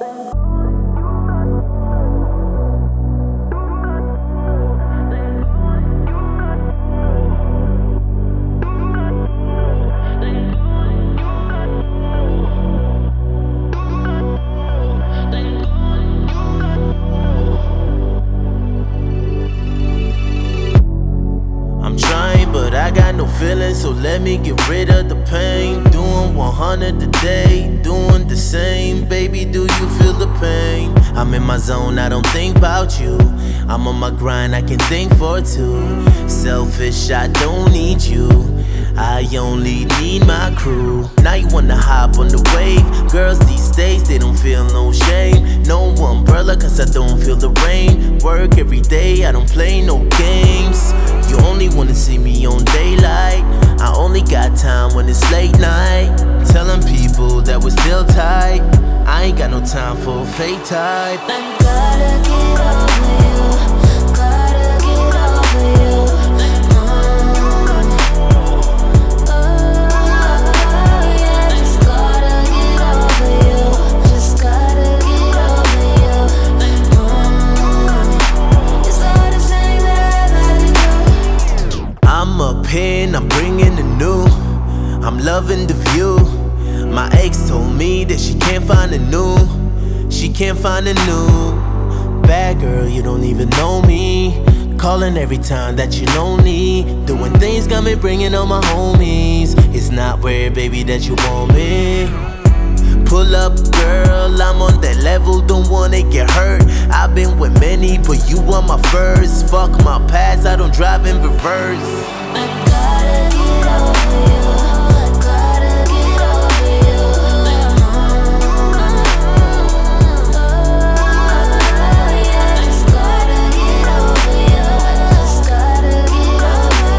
I'm trying, but I got no feelings, so let me get rid of the pain. Doing 100 a day, doing the same. Baby, do you feel the pain? I'm in my zone, I don't think about you. I'm on my grind, I can think for two. Selfish, I don't need you. I only need my crew. Now you wanna hop on the wave. Girls these days, they don't feel no shame. No umbrella, cause I don't feel the rain. Work every day, I don't play no games. You only wanna see me on daylight. I only got time when it's late night. Telling people that we're still tight. I ain't got no time for a fake type. I gotta get over you. Gotta get over you. Oh, yeah, just gotta get over you. Just gotta get over you. It's the hardest thing that I've had to do. I'm up here and I'm bringing the new. I'm loving the view. My ex told me that she can't find a new. She can't find a new. Bad girl, you don't even know me. Calling every time that you know me. Doing things got me bringing all my homies. It's not weird, baby, that you want me. Pull up, girl, I'm on that level, don't wanna get hurt. I've been with many, but you are my first. Fuck my past, I don't drive in reverse. I gotta get over you. Gotta get over you. Oh, yeah, just gotta get over you. Just gotta get over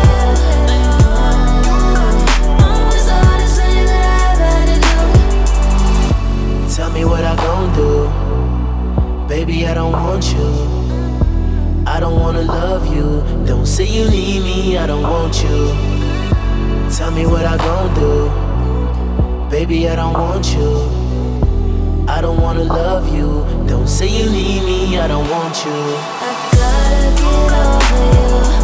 you. It's the hardest thing that I've had to do. Tell me what I gon' do. Baby, I don't want you. I don't wanna love you. Don't say you need me, I don't want you. Tell me what I gon' do. Baby, I don't want you. I don't wanna love you. Don't say you need me, I don't want you. I gotta get over you.